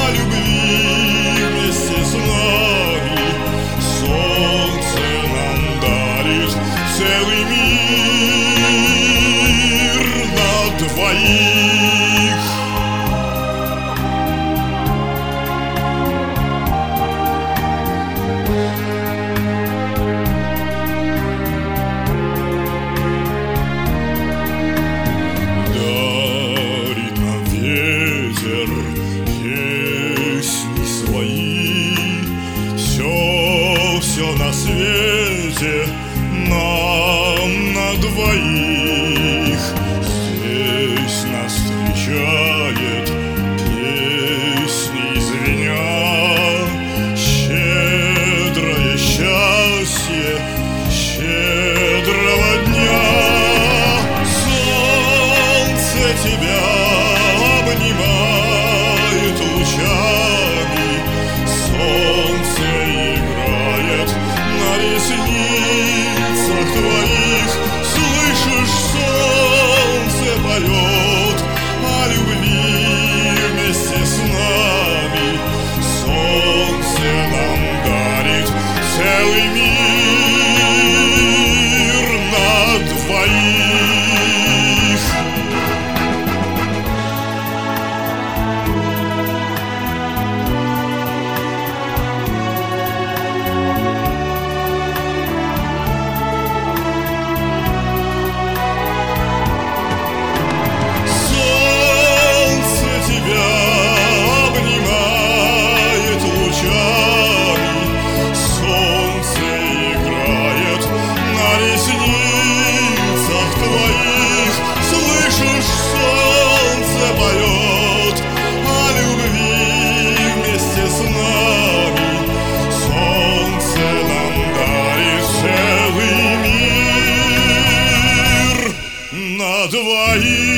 любви вместе с нами. Солнце нам дарит целый мир на двоих. Дарит нам ветер песни свои. Все на свете нам на двоих. Здесь нас встречает песни звеня. Щедрое счастье щедрого дня. Солнце тебя обнимает лучами. Солнце играет на ресницах твоих. Слышишь, солнце поет о любви вместе с нами. Солнце нам дарит целый мир на двоих. Солнце тебя обнимает лучами. Солнце играет на ресницах твоих. Слышишь, солнце поет о любви вместе с нами. Солнце нам дарит целый мир на двоих.